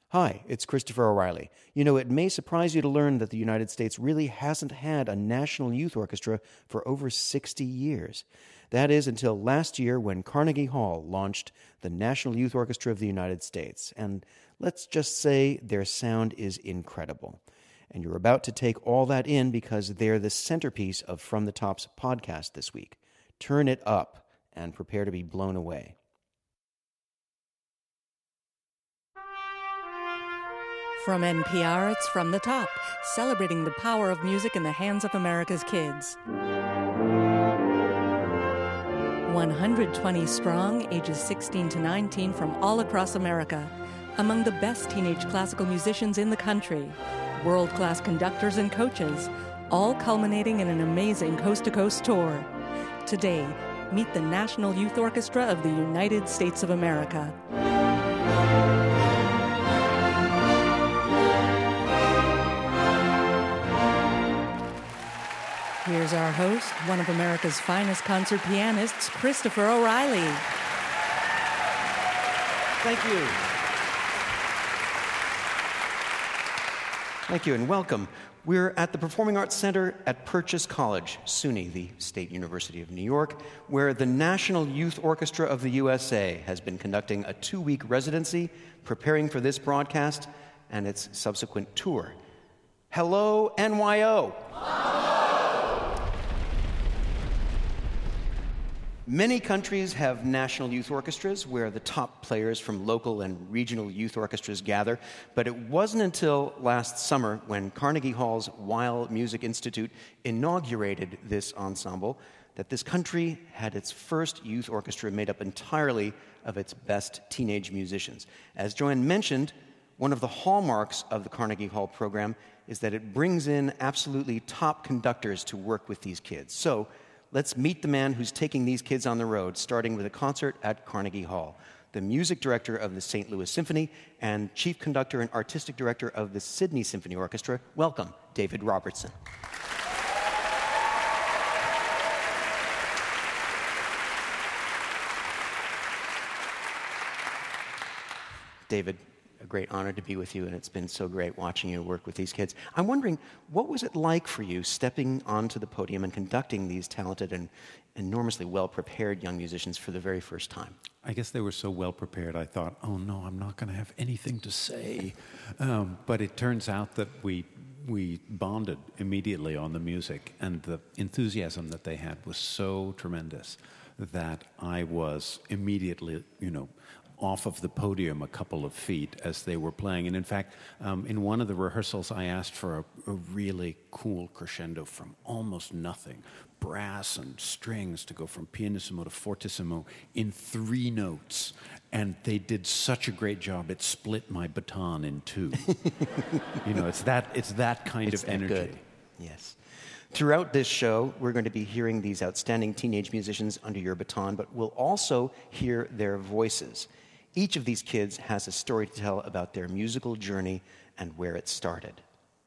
Hi, it's Christopher O'Reilly. You know, it may surprise you to learn that the United States really hasn't had a national youth orchestra for over 60 years. That is until last year when Carnegie Hall launched the National Youth Orchestra of the United States. And let's just say their sound is incredible. And you're about to take all that in because they're the centerpiece of From the Top's podcast this week. Turn it up and prepare to be blown away. From NPR, it's From the Top, celebrating the power of music in the hands of America's kids. 120 strong, ages 16 to 19 from all across America. Among the best teenage classical musicians in the country. World-class conductors and coaches, all culminating in an amazing coast-to-coast tour. Today, meet the National Youth Orchestra of the United States of America. Here's our host, one of America's finest concert pianists, Christopher O'Reilly. Thank you. Thank you and welcome. We're at the Performing Arts Center at Purchase College, SUNY, the State University of New York, where the National Youth Orchestra of the USA has been conducting a 2-week residency, preparing for this broadcast and its subsequent tour. Hello, NYO! Many countries have national youth orchestras where the top players from local and regional youth orchestras gather, but it wasn't until last summer when Carnegie Hall's Weill Music Institute inaugurated this ensemble that this country had its first youth orchestra made up entirely of its best teenage musicians. As Joanne mentioned, one of the hallmarks of the Carnegie Hall program is that it brings in absolutely top conductors to work with these kids. So, let's meet the man who's taking these kids on the road, starting with a concert at Carnegie Hall. The music director of the St. Louis Symphony and chief conductor and artistic director of the Sydney Symphony Orchestra. Welcome, David Robertson. David, a great honor to be with you, and it's been so great watching you work with these kids. I'm wondering, what was it like for you stepping onto the podium and conducting these talented and enormously well-prepared young musicians for the very first time? I guess they were so well-prepared, I thought, oh no, I'm not going to have anything to say. But it turns out that we bonded immediately on the music, and the enthusiasm that they had was so tremendous that I was immediately, off of the podium a couple of feet as they were playing. And in fact, in one of the rehearsals, I asked for a really cool crescendo from almost nothing, brass and strings to go from pianissimo to fortissimo in 3 notes. And they did such a great job, it split my baton in 2. It's that kind of energy. Good. Yes. Throughout this show, we're going to be hearing these outstanding teenage musicians under your baton, but we'll also hear their voices. Each of these kids has a story to tell about their musical journey and where it started.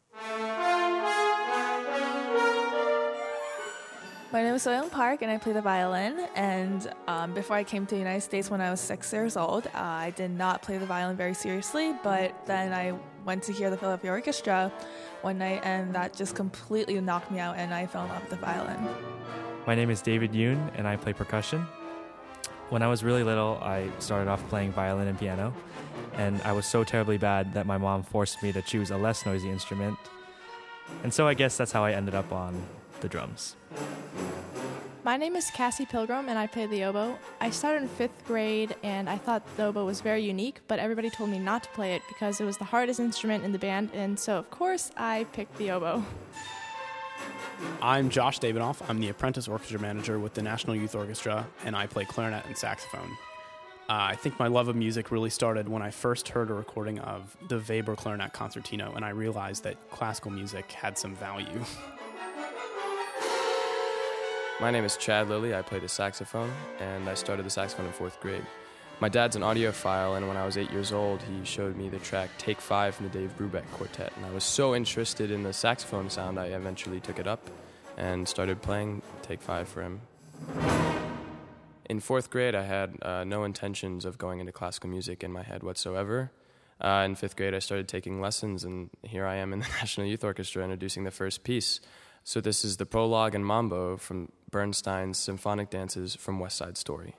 My name is Soyoung Park, and I play the violin. And before I came to the United States when I was 6 years old, I did not play the violin very seriously, but then I went to hear the Philadelphia Orchestra one night, and that just completely knocked me out, and I fell in love with the violin. My name is David Yoon, and I play percussion. When I was really little, I started off playing violin and piano, and I was so terribly bad that my mom forced me to choose a less noisy instrument. And so I guess that's how I ended up on the drums. My name is Cassie Pilgrim, and I play the oboe. I started in 5th grade, and I thought the oboe was very unique, but everybody told me not to play it because it was the hardest instrument in the band, and so, of course, I picked the oboe. I'm Josh Davidoff. I'm the apprentice orchestra manager with the National Youth Orchestra, and I play clarinet and saxophone. I think my love of music really started when I first heard a recording of the Weber Clarinet Concertino, and I realized that classical music had some value. My name is Chad Lilly. I play the saxophone, and I started the saxophone in 4th grade. My dad's an audiophile, and when I was 8 years old, he showed me the track Take 5 from the Dave Brubeck Quartet, and I was so interested in the saxophone sound, I eventually took it up and started playing Take 5 for him. In 4th grade, I had no intentions of going into classical music in my head whatsoever. In 5th grade, I started taking lessons, and here I am in the National Youth Orchestra introducing the first piece. So this is the prologue and mambo from Bernstein's Symphonic Dances from West Side Story.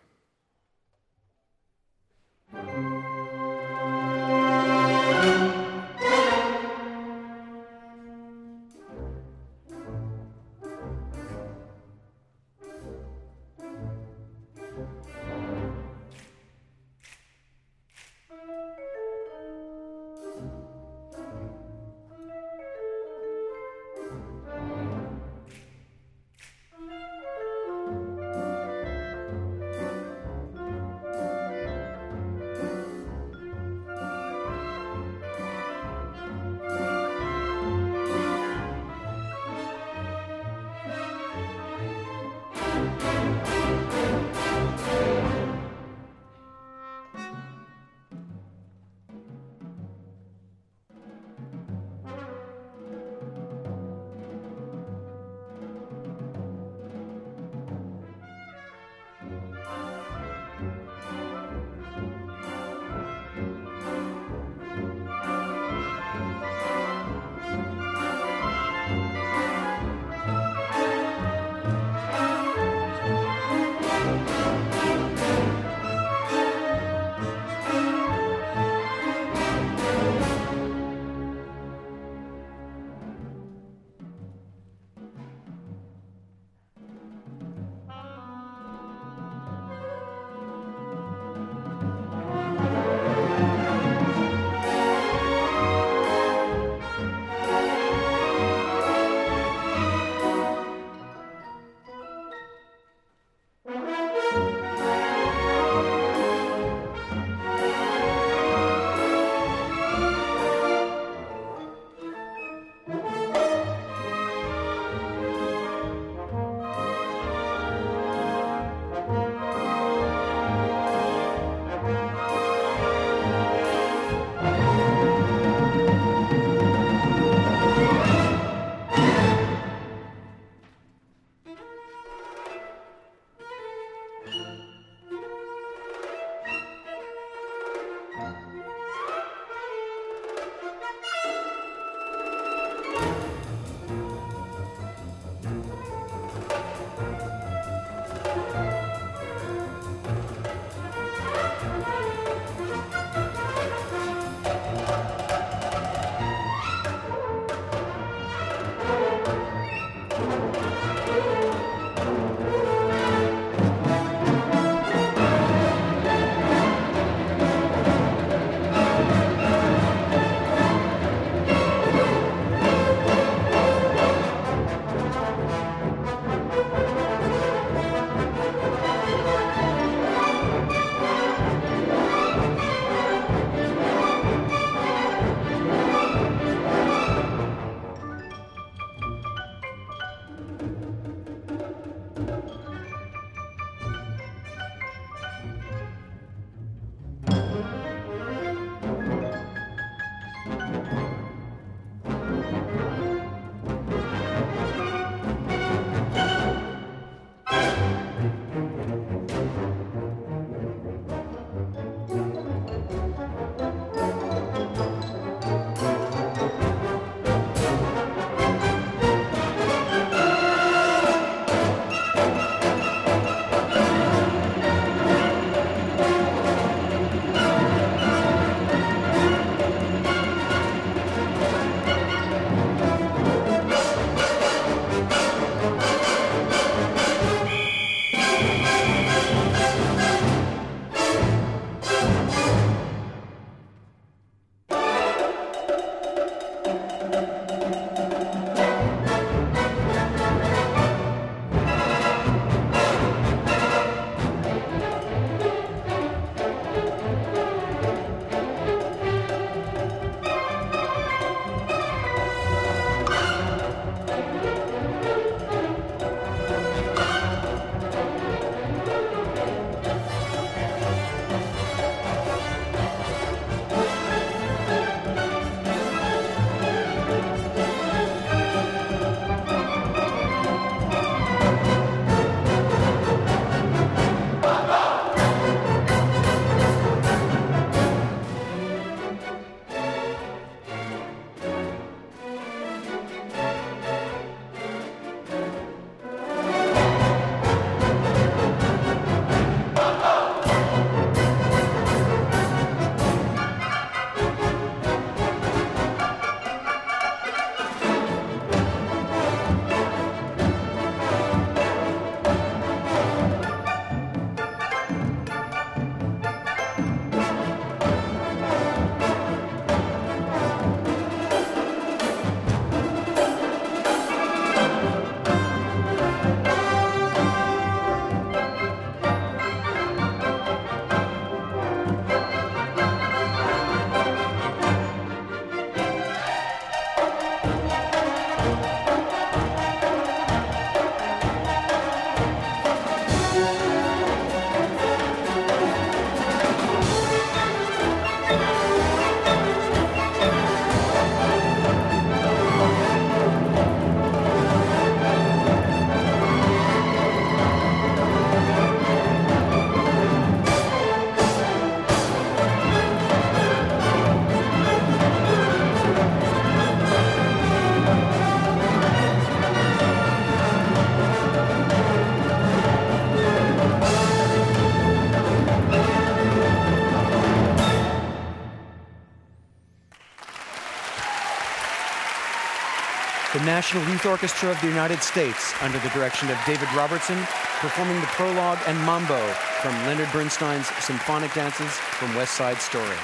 The National Youth Orchestra of the United States, under the direction of David Robertson, performing the prologue and mambo from Leonard Bernstein's Symphonic Dances from West Side Story.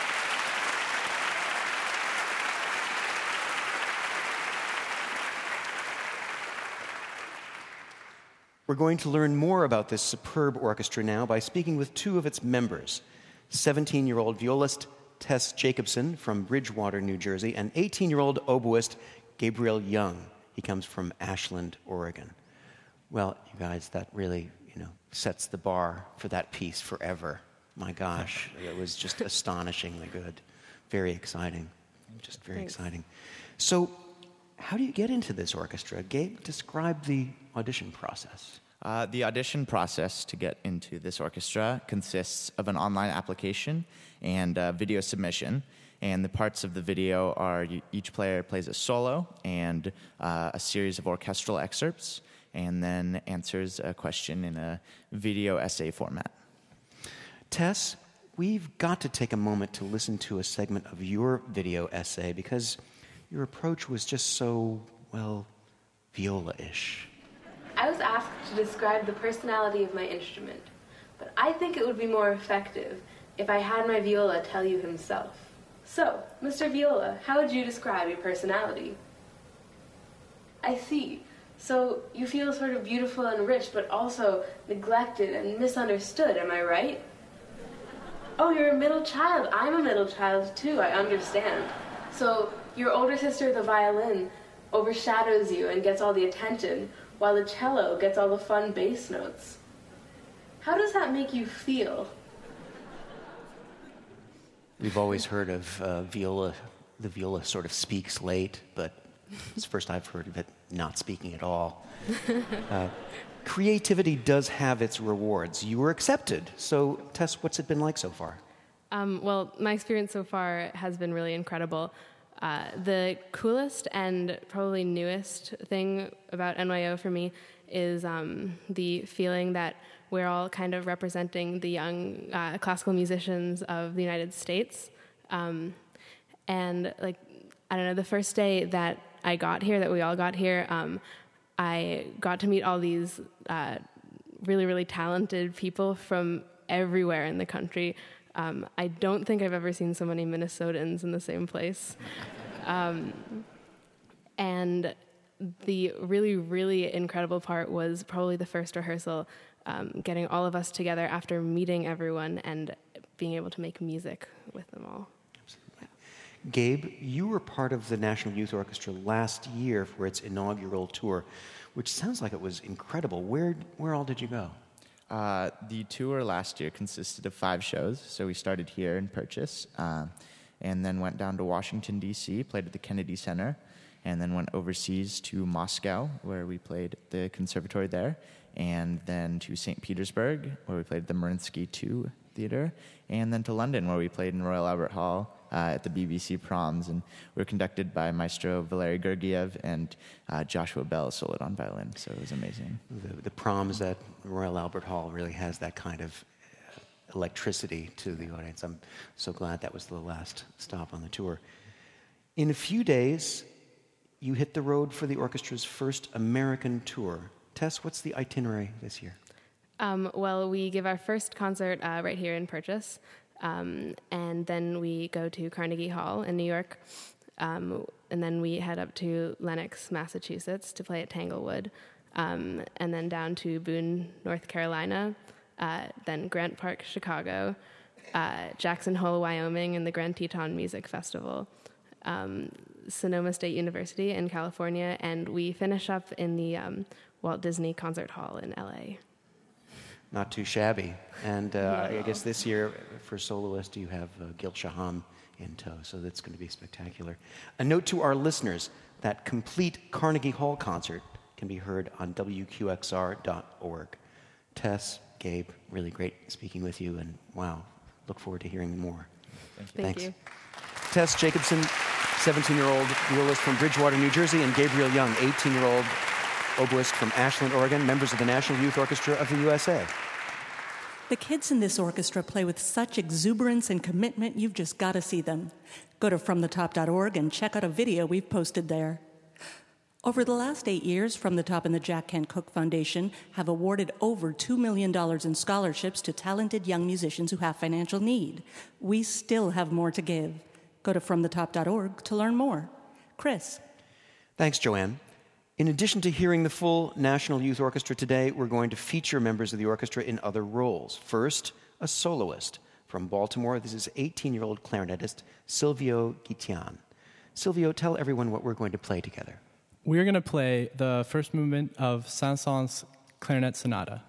We're going to learn more about this superb orchestra now by speaking with two of its members, 17-year-old violist Tess Jacobson from Bridgewater, New Jersey, and 18-year-old oboist Gabriel Young. He comes from Ashland, Oregon. Well, you guys, that really, sets the bar for that piece forever. My gosh, it was just astonishingly good. Very exciting. Just very exciting. So, how do you get into this orchestra? Gabe, describe the audition process. The audition process to get into this orchestra consists of an online application and video submission. And the parts of the video are each player plays a solo and a series of orchestral excerpts, and then answers a question in a video essay format. Tess, we've got to take a moment to listen to a segment of your video essay because your approach was just so, viola-ish. I was asked to describe the personality of my instrument, but I think it would be more effective if I had my viola tell you himself. So, Mr. Viola, how would you describe your personality? I see. So, you feel sort of beautiful and rich, but also neglected and misunderstood, am I right? Oh, you're a middle child. I'm a middle child, too, I understand. So, your older sister, the violin, overshadows you and gets all the attention, while the cello gets all the fun bass notes. How does that make you feel? We've always heard of viola. The viola sort of speaks late, but it's the first I've heard of it not speaking at all. Creativity does have its rewards. You were accepted. So, Tess, what's it been like so far? My experience so far has been really incredible. The coolest and probably newest thing about NYO for me is the feeling that we're all kind of representing the young classical musicians of the United States. The first day that I got here, that we all got here, I got to meet all these really, really talented people from everywhere in the country. I don't think I've ever seen so many Minnesotans in the same place. And the really, really incredible part was probably the first rehearsal, getting all of us together after meeting everyone and being able to make music with them all. Absolutely. Gabe, you were part of the National Youth Orchestra last year for its inaugural tour, which sounds like it was incredible. Where all did you go? The tour last year consisted of 5 shows. So we started here in Purchase, and then went down to Washington, D.C., played at the Kennedy Center, and then went overseas to Moscow, where we played at the conservatory there, and then to St. Petersburg, where we played at the Mariinsky II Theater, and then to London, where we played in Royal Albert Hall at the BBC Proms, and we were conducted by Maestro Valery Gergiev and Joshua Bell soloed on violin, so it was amazing. The Proms at Royal Albert Hall really has that kind of electricity to the audience. I'm so glad that was the last stop on the tour. In a few days, you hit the road for the orchestra's first American tour. Tess, what's the itinerary this year? We give our first concert right here in Purchase, and then we go to Carnegie Hall in New York, and then we head up to Lenox, Massachusetts to play at Tanglewood, and then down to Boone, North Carolina, then Grant Park, Chicago, Jackson Hole, Wyoming, and the Grand Teton Music Festival, Sonoma State University in California, and we finish up in the Walt Disney Concert Hall in LA. Not too shabby. And I guess this year, for soloist, you have Gil Shaham in tow, so that's going to be spectacular. A note to our listeners, that complete Carnegie Hall concert can be heard on WQXR.org. Tess, Gabe, really great speaking with you, and wow, look forward to hearing more. Thank you. Tess Jacobson, 17-year-old violist from Bridgewater, New Jersey, and Gabriel Young, 18-year-old oboist from Ashland, Oregon, members of the National Youth Orchestra of the USA. The kids in this orchestra play with such exuberance and commitment, you've just got to see them. Go to fromthetop.org and check out a video we've posted there. Over the last 8 years, From the Top and the Jack Kent Cooke Foundation have awarded over $2 million in scholarships to talented young musicians who have financial need. We still have more to give. Go to fromthetop.org to learn more. Chris. Thanks, Joanne. In addition to hearing the full National Youth Orchestra today, we're going to feature members of the orchestra in other roles. First, a soloist. From Baltimore, this is 18-year-old clarinetist Silvio Guitian. Silvio, tell everyone what we're going to play together. We're going to play the first movement of Saint-Saëns' Clarinet Sonata.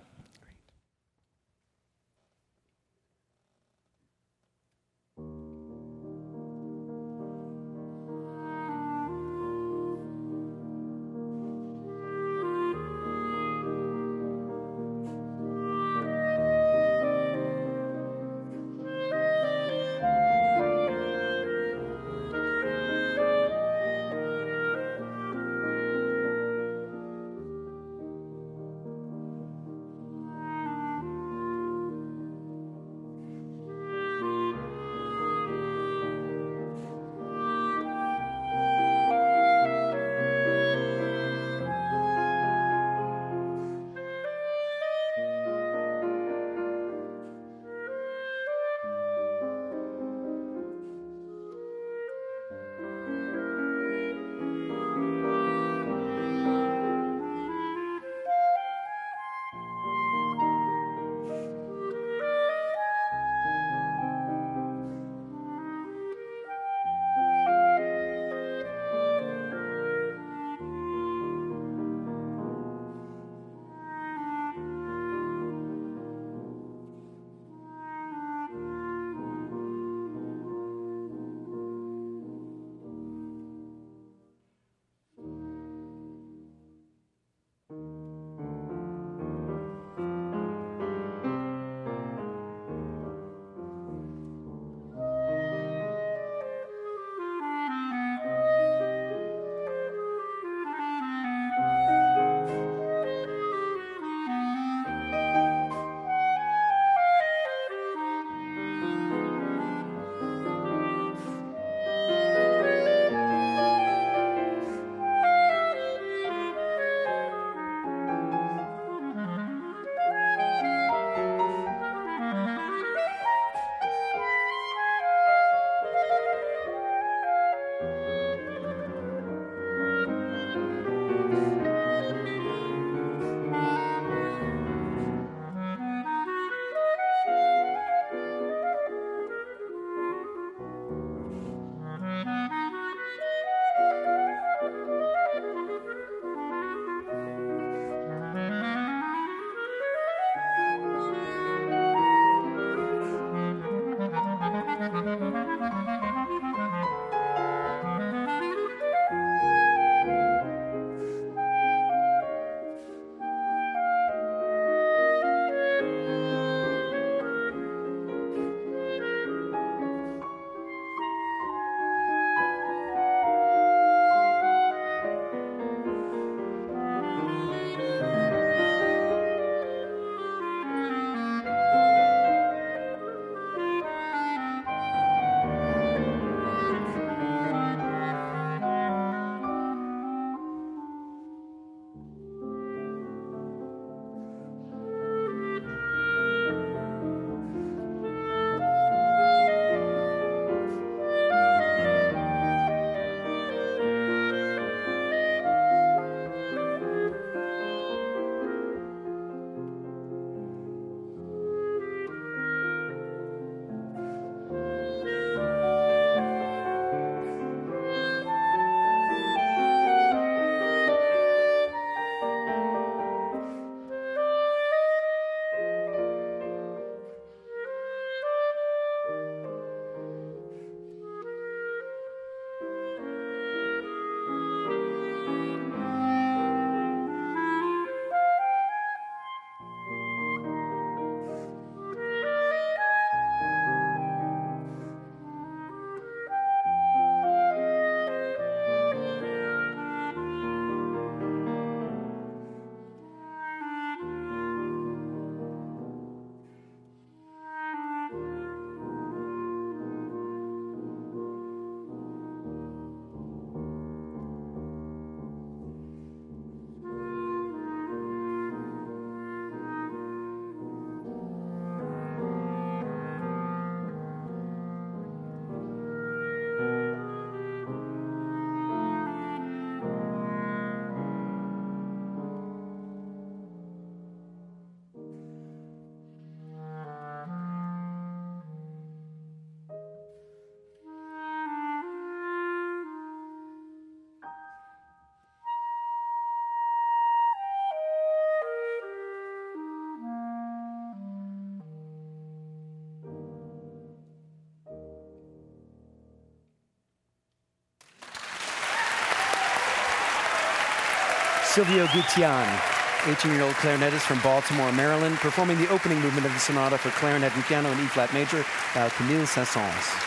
Silvio Gutian, 18-year-old clarinetist from Baltimore, Maryland, performing the opening movement of the sonata for clarinet and piano in E-flat major by Camille Saint-Saëns.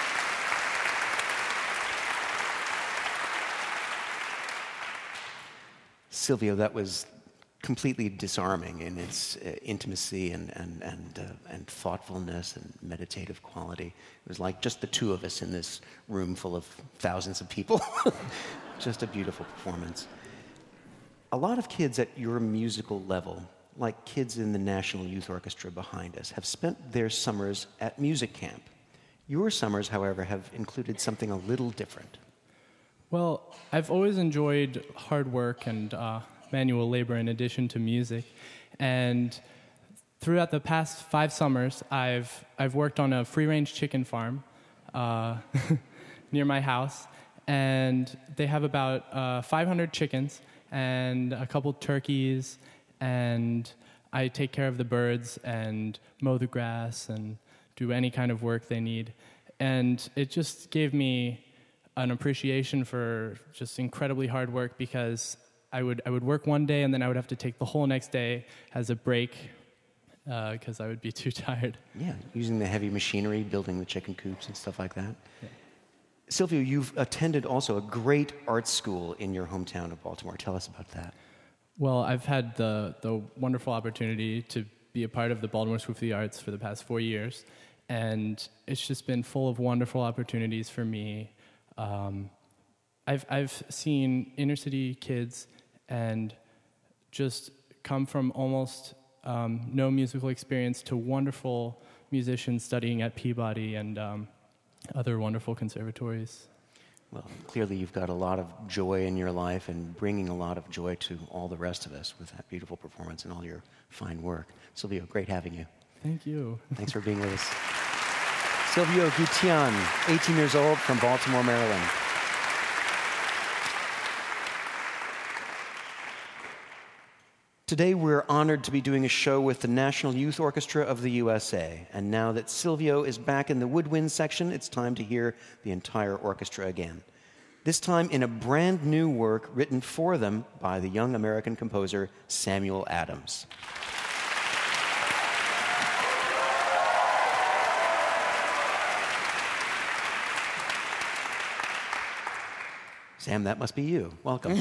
Silvio, that was completely disarming in its intimacy and thoughtfulness and meditative quality. It was like just the two of us in this room full of thousands of people. Just a beautiful performance. A lot of kids at your musical level, like kids in the National Youth Orchestra behind us, have spent their summers at music camp. Your summers, however, have included something a little different. Well, I've always enjoyed hard work and manual labor in addition to music. And throughout the past 5 summers, I've worked on a free-range chicken farm near my house. And they have about 500 chickens and a couple turkeys. And I take care of the birds and mow the grass and do any kind of work they need. And it just gave me an appreciation for just incredibly hard work, because I would work one day and then I would have to take the whole next day as a break because I would be too tired. Yeah, using the heavy machinery, building the chicken coops and stuff like that. Yeah. Silvio, you've attended also a great art school in your hometown of Baltimore. Tell us about that. Well, I've had the wonderful opportunity to be a part of the Baltimore School for the Arts for the past 4 years, and it's just been full of wonderful opportunities for me. I've seen inner city kids and just come from almost no musical experience to wonderful musicians studying at Peabody and other wonderful conservatories. Well, clearly you've got a lot of joy in your life and bringing a lot of joy to all the rest of us with that beautiful performance and all your fine work. Silvio, great having you. Thank you. Thanks for being with us. Silvio Gutian, 18 years old, from Baltimore, Maryland. Today we're honored to be doing a show with the National Youth Orchestra of the USA. And now that Silvio is back in the woodwind section, it's time to hear the entire orchestra again. This time in a brand new work written for them by the young American composer Samuel Adams. Sam, that must be you. Welcome.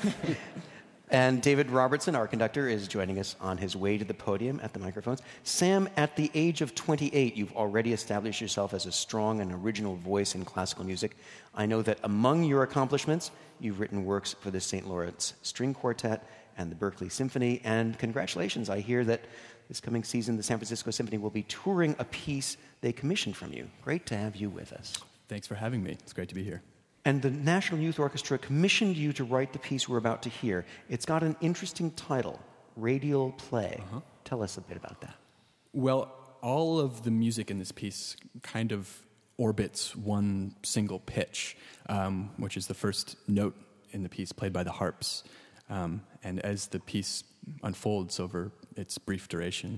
And David Robertson, our conductor, is joining us on his way to the podium at the microphones. Sam, at the age of 28, you've already established yourself as a strong and original voice in classical music. I know that among your accomplishments, you've written works for the St. Lawrence String Quartet and the Berkeley Symphony. And congratulations, I hear that this coming season, the San Francisco Symphony will be touring a piece they commissioned from you. Great to have you with us. Thanks for having me. It's great to be here. And the National Youth Orchestra commissioned you to write the piece we're about to hear. It's got an interesting title, Radial Play. Tell us a bit about that. Well, all of the music in this piece kind of orbits one single pitch, which is the first note in the piece played by the harps. And as the piece unfolds over its brief duration,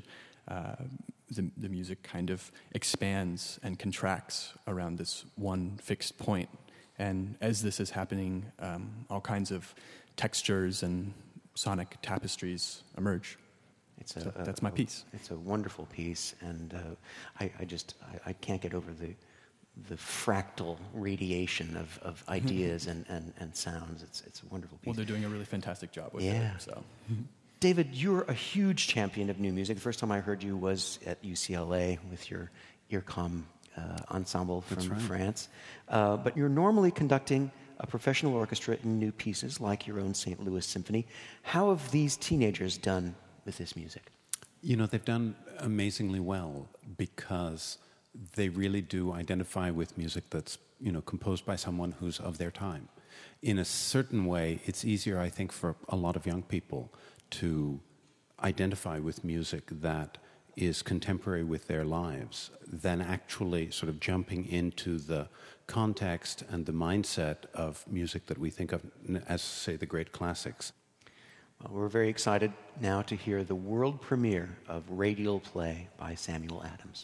the music kind of expands and contracts around this one fixed point. And as this is happening, all kinds of textures and sonic tapestries emerge. So that's my piece. It's a wonderful piece, and I can't get over the fractal radiation of ideas and sounds. It's a wonderful piece. Well, they're doing a really fantastic job with it. So. David, you're a huge champion of new music. The first time I heard you was at UCLA with your IRCAM ensemble from France. But you're normally conducting a professional orchestra in new pieces, like your own St. Louis Symphony. How have these teenagers done with this music? You know, they've done amazingly well because they really do identify with music that's, composed by someone who's of their time. In a certain way, it's easier, I think, for a lot of young people to identify with music that is contemporary with their lives than actually sort of jumping into the context and the mindset of music that we think of as, say, the great classics. Well, we're very excited now to hear the world premiere of Radial Play by Samuel Adams.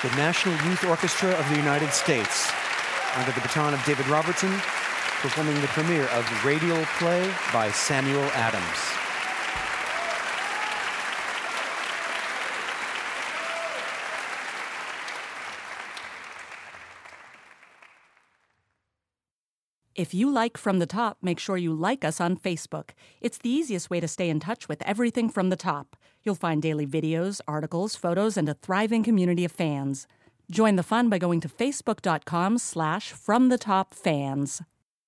the National Youth Orchestra of the United States, under the baton of David Robertson, performing the premiere of Radial Play by Samuel Adams. If you like From the Top, make sure you like us on Facebook. It's the easiest way to stay in touch with everything From the Top. You'll find daily videos, articles, photos, and a thriving community of fans. Join the fun by going to facebook.com/FromTheTopFans.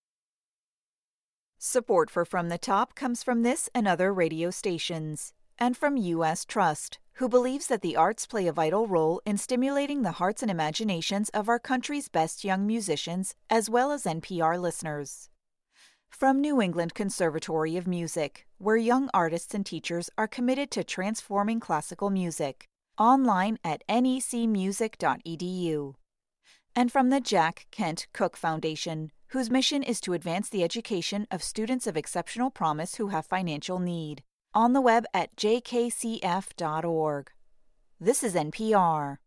Support for From the Top comes from this and other radio stations, and from U.S. Trust, who believes that the arts play a vital role in stimulating the hearts and imaginations of our country's best young musicians, as well as NPR listeners. From New England Conservatory of Music, where young artists and teachers are committed to transforming classical music, online at necmusic.edu. And from the Jack Kent Cooke Foundation, whose mission is to advance the education of students of exceptional promise who have financial need, on the web at jkcf.org. This is NPR.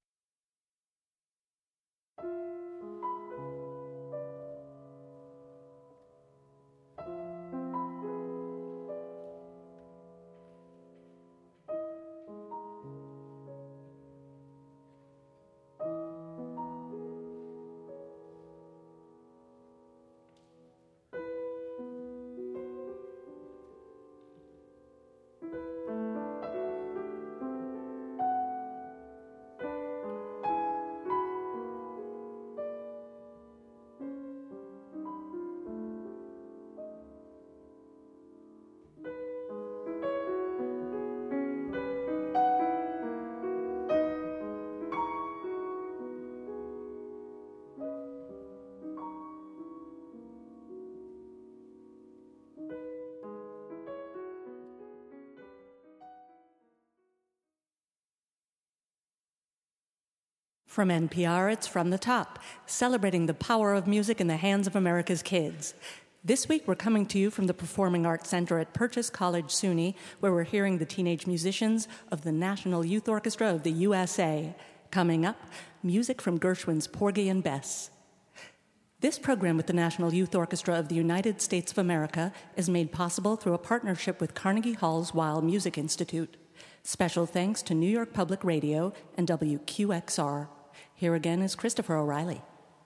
From NPR, it's From the Top, celebrating the power of music in the hands of America's kids. This week, we're coming to you from the Performing Arts Center at Purchase College SUNY, where we're hearing the teenage musicians of the National Youth Orchestra of the USA. Coming up, music from Gershwin's Porgy and Bess. This program with the National Youth Orchestra of the United States of America is made possible through a partnership with Carnegie Hall's Weill Music Institute. Special thanks to New York Public Radio and WQXR. Here again is Christopher O'Reilly.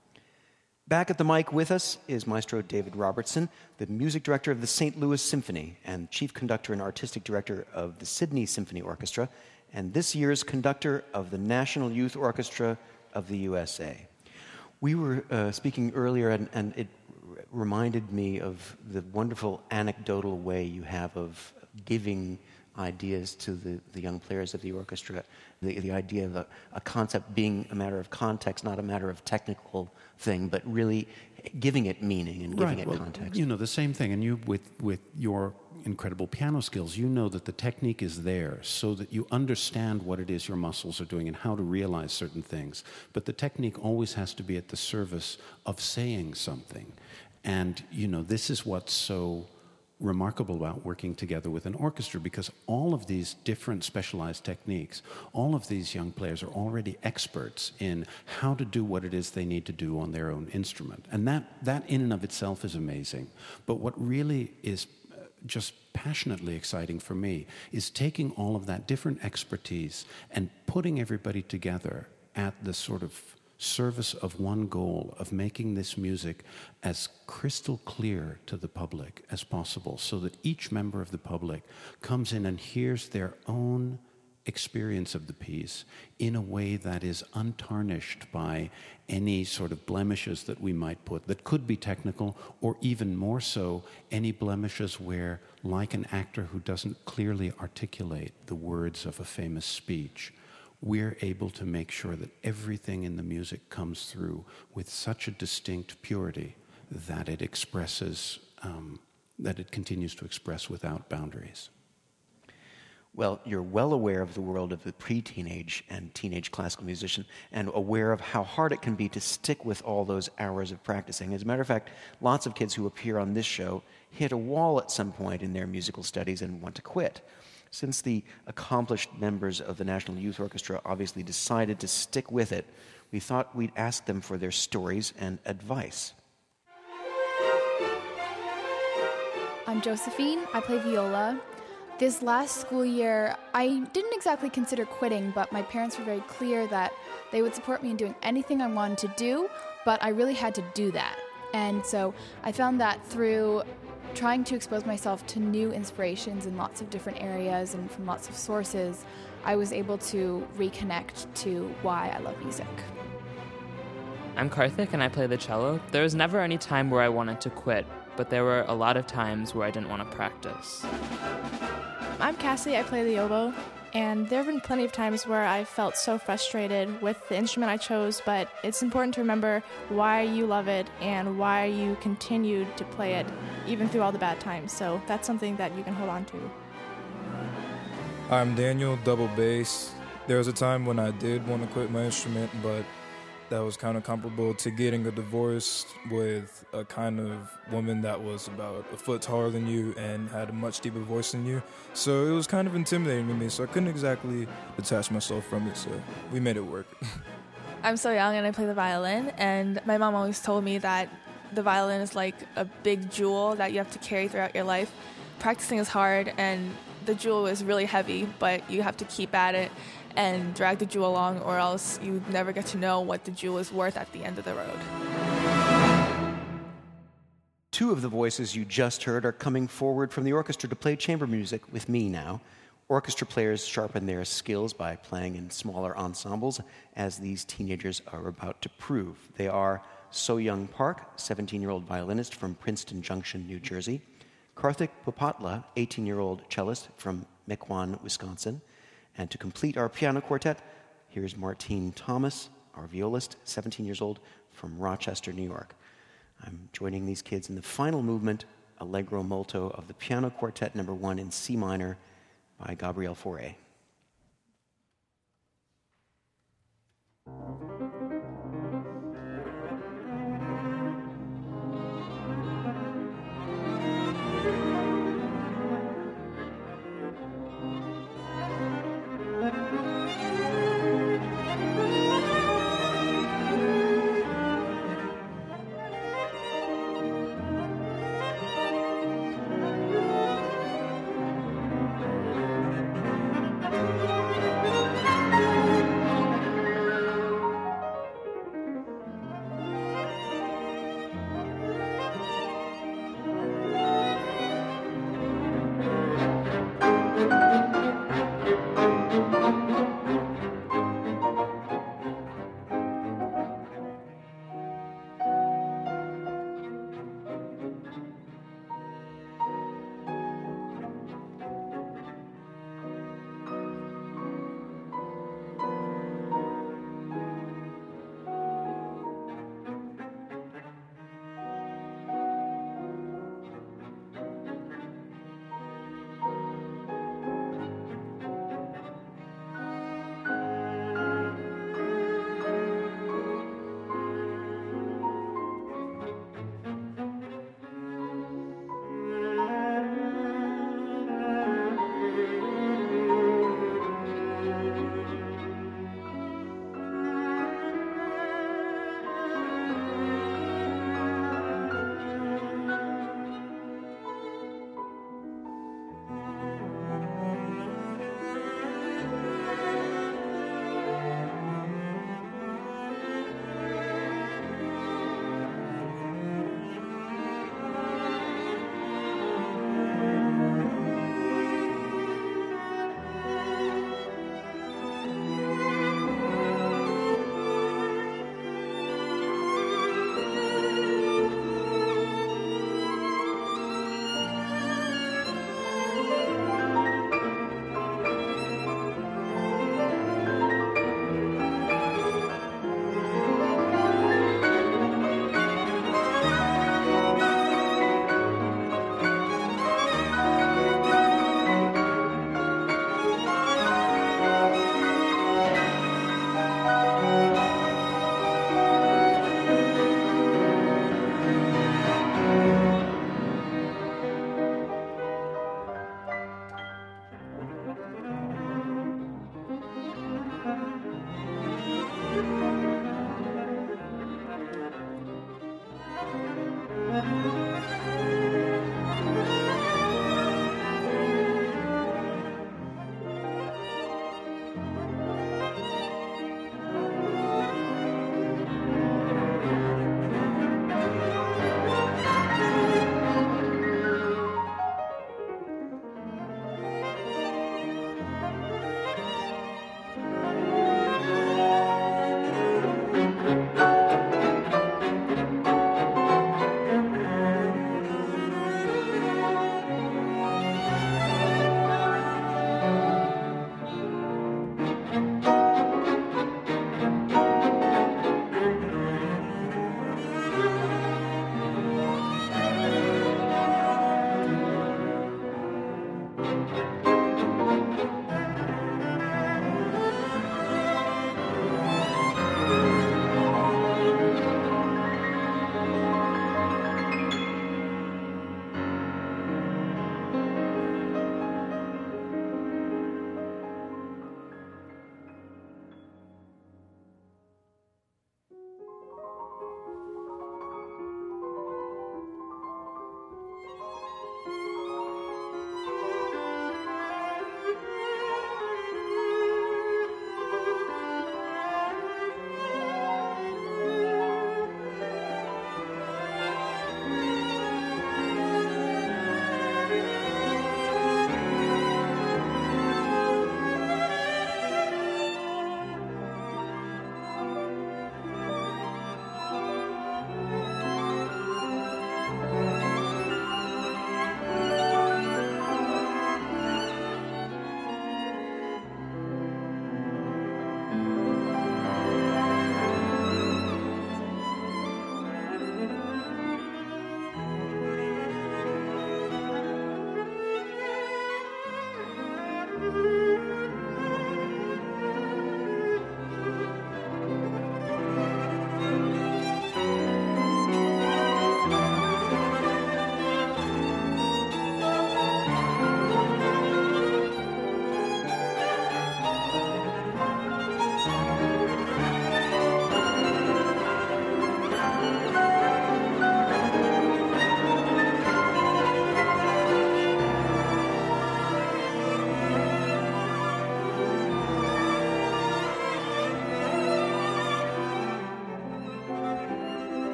Back at the mic with us is Maestro David Robertson, the music director of the St. Louis Symphony and chief conductor and artistic director of the Sydney Symphony Orchestra, and this year's conductor of the National Youth Orchestra of the USA. We were speaking earlier, and it reminded me of the wonderful anecdotal way you have of giving ideas to the young players of the orchestra, the idea of a concept being a matter of context, not a matter of technical thing, but really giving it meaning and giving it context. You know, the same thing, and you, with your incredible piano skills, you know that the technique is there so that you understand what it is your muscles are doing and how to realize certain things. But the technique always has to be at the service of saying something. And, you know, this is what's so remarkable about working together with an orchestra, because all of these different specialized techniques, all of these young players are already experts in how to do what it is they need to do on their own instrument. And that in and of itself is amazing. But what really is just passionately exciting for me is taking all of that different expertise and putting everybody together at the sort of service of one goal of making this music as crystal clear to the public as possible, so that each member of the public comes in and hears their own experience of the piece in a way that is untarnished by any sort of blemishes that we might put that could be technical, or even more so, any blemishes where, like an actor who doesn't clearly articulate the words of a famous speech, we're able to make sure that everything in the music comes through with such a distinct purity that it expresses, that it continues to express without boundaries. Well, you're well aware of the world of the pre-teenage and teenage classical musician, and aware of how hard it can be to stick with all those hours of practicing. As a matter of fact, lots of kids who appear on this show hit a wall at some point in their musical studies and want to quit. Since the accomplished members of the National Youth Orchestra obviously decided to stick with it, we thought we'd ask them for their stories and advice. I'm Josephine. I play viola. This last school year, I didn't exactly consider quitting, but my parents were very clear that they would support me in doing anything I wanted to do, but I really had to do that. And so I found that through trying to expose myself to new inspirations in lots of different areas and from lots of sources, I was able to reconnect to why I love music. I'm Karthik and I play the cello. There was never any time where I wanted to quit, but there were a lot of times where I didn't want to practice. I'm Cassie, I play the oboe, and there have been plenty of times where I felt so frustrated with the instrument I chose, but it's important to remember why you love it and why you continued to play it even through all the bad times, so that's something that you can hold on to. I'm Daniel, double bass. There was a time when I did want to quit my instrument, but that was kind of comparable to getting a divorce with a kind of woman that was about a foot taller than you and had a much deeper voice than you. So it was kind of intimidating to me, so I couldn't exactly detach myself from it, so we made it work. I'm So Young and I play the violin, and my mom always told me that the violin is like a big jewel that you have to carry throughout your life. Practicing is hard, and the jewel is really heavy, but you have to keep at it and drag the jewel along, or else you never get to know what the jewel is worth at the end of the road. Two of the voices you just heard are coming forward from the orchestra to play chamber music with me now. Orchestra players sharpen their skills by playing in smaller ensembles, as these teenagers are about to prove. They are So Young Park, 17-year-old violinist from Princeton Junction, New Jersey; Karthik Popatla, 18-year-old cellist from Mequon, Wisconsin. And to complete our piano quartet, here's Martine Thomas, our violist, 17 years old, from Rochester, New York. I'm joining these kids in the final movement, Allegro Molto, of the Piano Quartet No. 1 in C minor by Gabriel Fauré.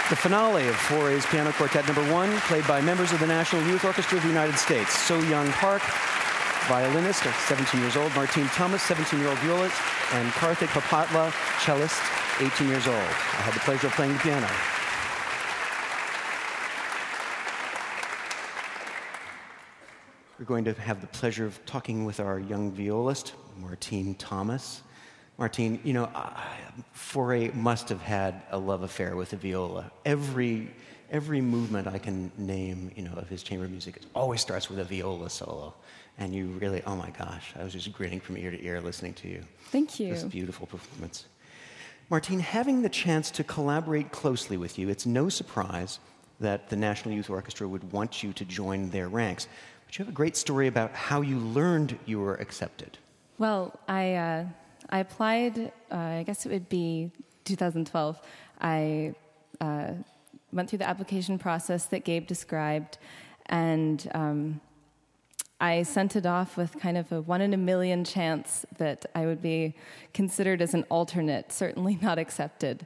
The finale of 4A's Piano Quartet No. 1, played by members of the National Youth Orchestra of the United States. So-Young Park, violinist, 17 years old, Martine Thomas, 17-year-old violist, and Karthik Papatla, cellist, 18 years old. I had the pleasure of playing the piano. We're going to have the pleasure of talking with our young violist, Martine Thomas. Martine, you know, 4A must have had a love affair with the viola. Every movement I can name, you know, of his chamber music, it always starts with a viola solo. And you really, oh my gosh, I was just grinning from ear to ear listening to you. Thank you. This beautiful performance. Martine, having the chance to collaborate closely with you, it's no surprise that the National Youth Orchestra would want you to join their ranks. But you have a great story about how you learned you were accepted. Well, I applied, I guess it would be 2012. I went through the application process that Gabe described, and I sent it off with kind of a 1 in a million chance that I would be considered as an alternate, certainly not accepted.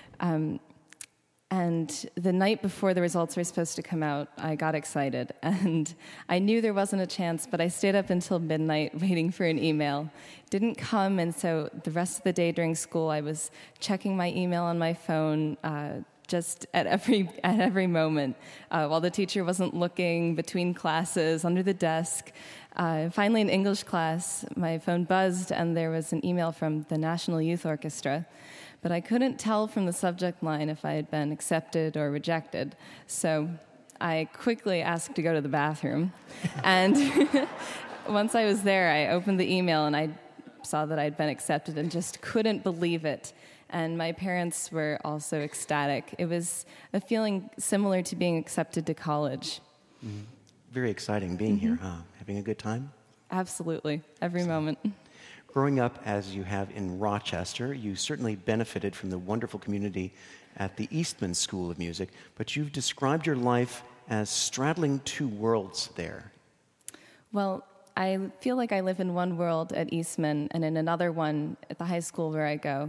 And the night before the results were supposed to come out, I got excited. And I knew there wasn't a chance, but I stayed up until midnight waiting for an email. It didn't come, and so the rest of the day during school, I was checking my email on my phone just at every moment, while the teacher wasn't looking, between classes, under the desk. Finally, in English class, my phone buzzed, and there was an email from the National Youth Orchestra. But I couldn't tell from the subject line if I had been accepted or rejected. So I quickly asked to go to the bathroom. And once I was there, I opened the email, and I saw that I'd been accepted and just couldn't believe it. And my parents were also ecstatic. It was a feeling similar to being accepted to college. Mm-hmm. Very exciting being here, huh? Having a good time? Absolutely, every moment. Growing up as you have in Rochester, you certainly benefited from the wonderful community at the Eastman School of Music, but you've described your life as straddling two worlds there. Well, I feel like I live in one world at Eastman and in another one at the high school where I go.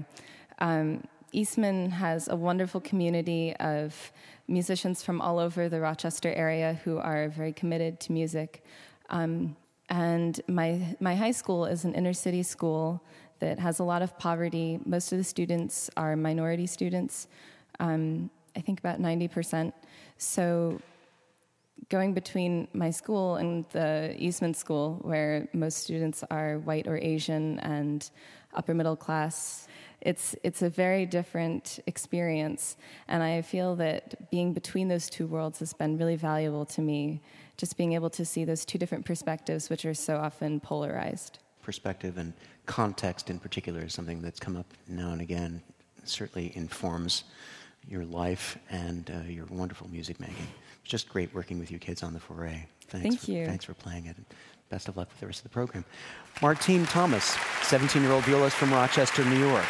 Eastman has a wonderful community of musicians from all over the Rochester area who are very committed to music. And my high school is an inner city school that has a lot of poverty. Most of the students are minority students, I think about 90%. So going between my school and the Eastman School, where most students are white or Asian and upper middle class, it's a very different experience. And I feel that being between those two worlds has been really valuable to me, just being able to see those two different perspectives, which are so often polarized. Perspective and context in particular is something that's come up now and again. It certainly informs your life and your wonderful music making. It's just great working with you kids on the 4A. Thank you. Thanks for playing it. Best of luck with the rest of the program. Martine Thomas, 17-year-old violist from Rochester, New York.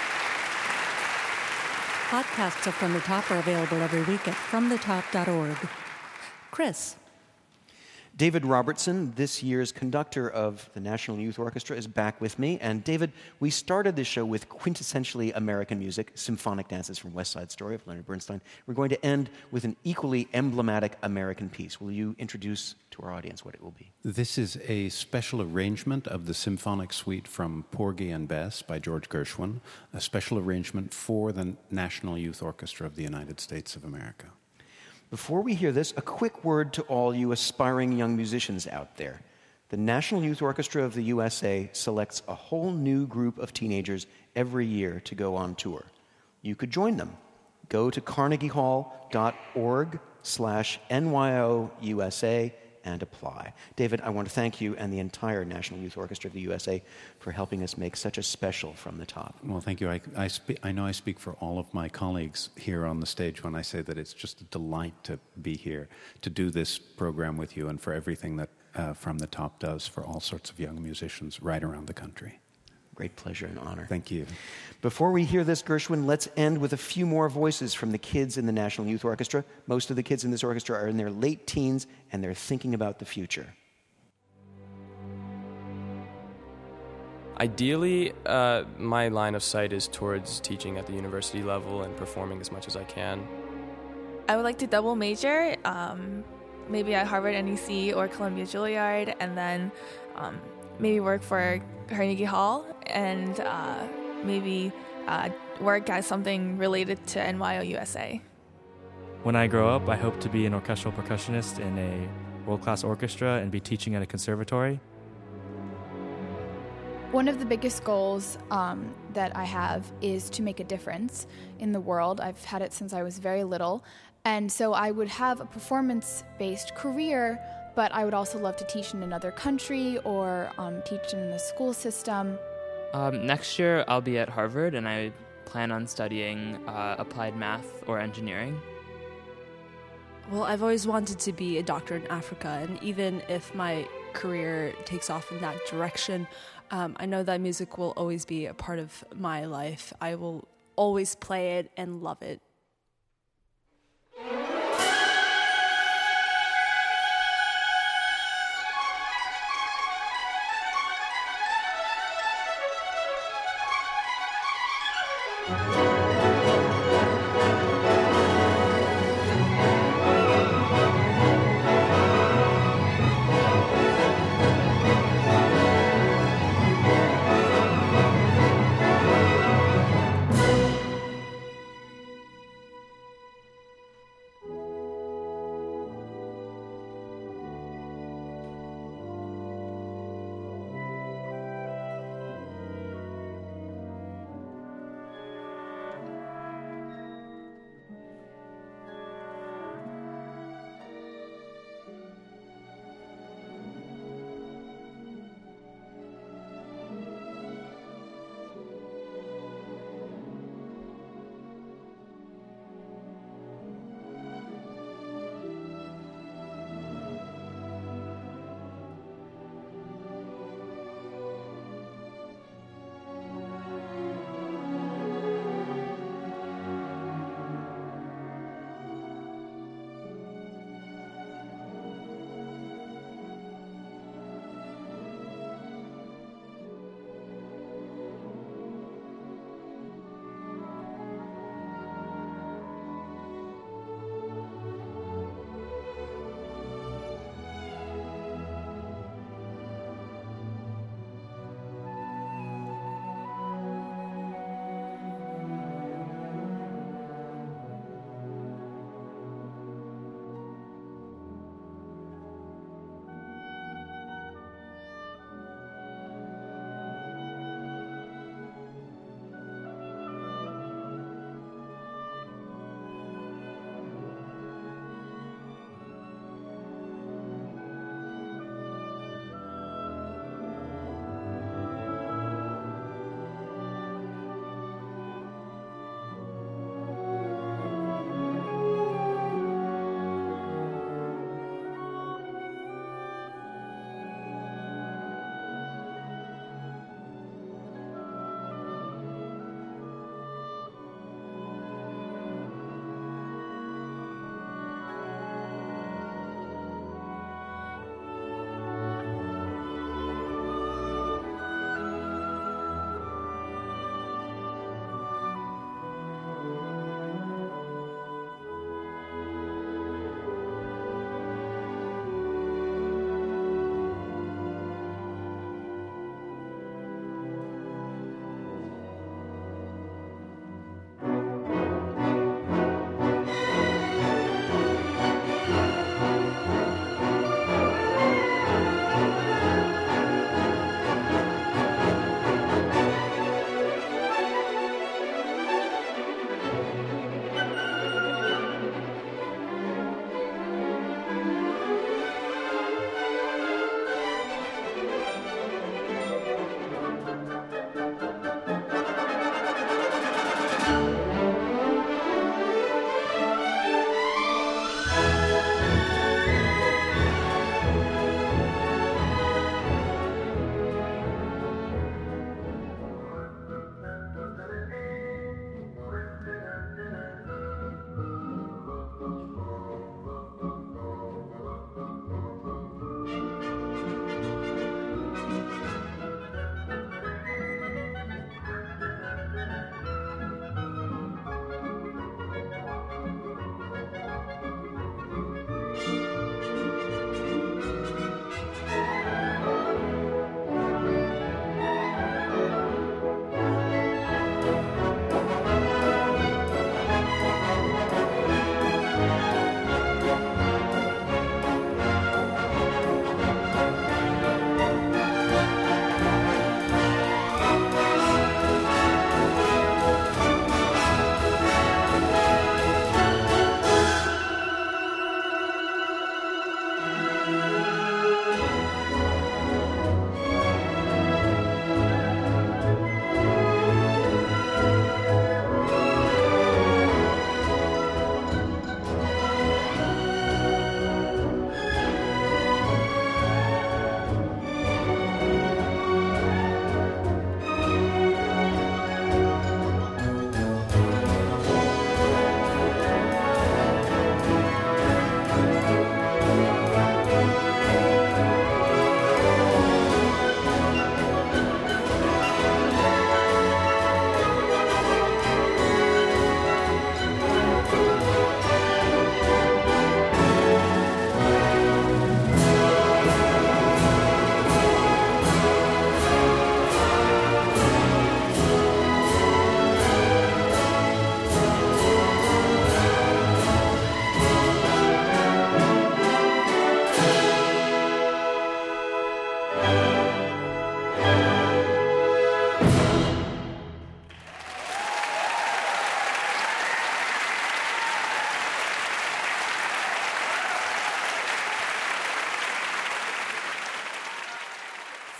Podcasts of From the Top are available every week at fromthetop.org. Chris. David Robertson, this year's conductor of the National Youth Orchestra, is back with me. And David, we started this show with quintessentially American music, symphonic dances from West Side Story of Leonard Bernstein. We're going to end with an equally emblematic American piece. Will you introduce to our audience what it will be? This is a special arrangement of the symphonic suite from Porgy and Bess by George Gershwin, a special arrangement for the National Youth Orchestra of the United States of America. Before we hear this, a quick word to all you aspiring young musicians out there. The National Youth Orchestra of the USA selects a whole new group of teenagers every year to go on tour. You could join them. Go to carnegiehall.org/NYOUSA and apply. David, I want to thank you and the entire National Youth Orchestra of the USA for helping us make such a special From the Top. Well, thank you. I know I speak for all of my colleagues here on the stage when I say that it's just a delight to be here, to do this program with you, and for everything that From the Top does for all sorts of young musicians right around the country. Great pleasure and honor. Thank you. Before we hear this, Gershwin, let's end with a few more voices from the kids in the National Youth Orchestra. Most of the kids in this orchestra are in their late teens, and they're thinking about the future. Ideally, my line of sight is towards teaching at the university level and performing as much as I can. I would like to double major, maybe at Harvard NEC or Columbia Juilliard, and then maybe work for Carnegie Hall, and maybe work as something related to NYO USA. When I grow up, I hope to be an orchestral percussionist in a world-class orchestra and be teaching at a conservatory. One of the biggest goals that I have is to make a difference in the world. I've had it since I was very little. And so I would have a performance-based career, but I would also love to teach in another country or teach in the school system. Next year, I'll be at Harvard, and I plan on studying applied math or engineering. Well, I've always wanted to be a doctor in Africa, and even if my career takes off in that direction, I know that music will always be a part of my life. I will always play it and love it.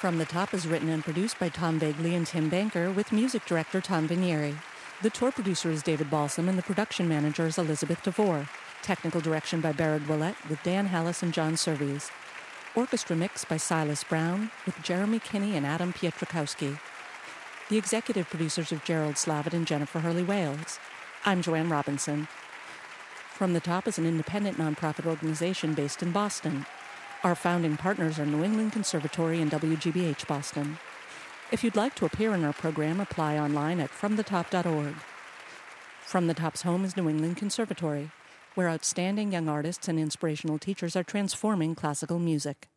From the Top is written and produced by Tom Begley and Tim Banker with music director Tom Vinieri. The tour producer is David Balsam and the production manager is Elizabeth DeVore. Technical direction by Barrett Willett with Dan Hallis and John Surveys. Orchestra mix by Silas Brown with Jeremy Kinney and Adam Pietrkowski. The executive producers are Gerald Slavitt and Jennifer Hurley-Wales. I'm Joanne Robinson. From the Top is an independent nonprofit organization based in Boston. Our founding partners are New England Conservatory and WGBH Boston. If you'd like to appear in our program, apply online at fromthetop.org. From the Top's home is New England Conservatory, where outstanding young artists and inspirational teachers are transforming classical music.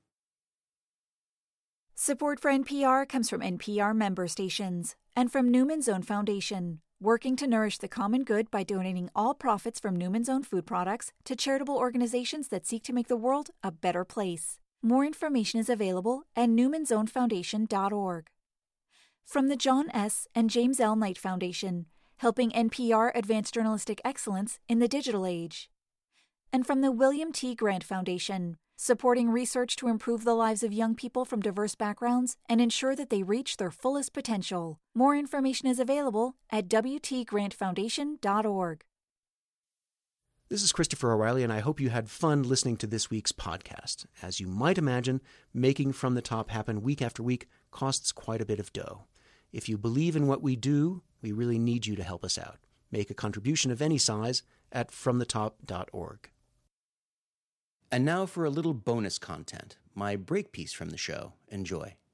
Support for NPR comes from NPR member stations and from Newman's Own Foundation, working to nourish the common good by donating all profits from Newman's Own food products to charitable organizations that seek to make the world a better place. More information is available at newmansownfoundation.org. From the John S. and James L. Knight Foundation, helping NPR advance journalistic excellence in the digital age. And from the William T. Grant Foundation, supporting research to improve the lives of young people from diverse backgrounds and ensure that they reach their fullest potential. More information is available at wtgrantfoundation.org. This is Christopher O'Reilly, and I hope you had fun listening to this week's podcast. As you might imagine, making From the Top happen week after week costs quite a bit of dough. If you believe in what we do, we really need you to help us out. Make a contribution of any size at fromthetop.org. And now for a little bonus content, my break piece from the show. Enjoy.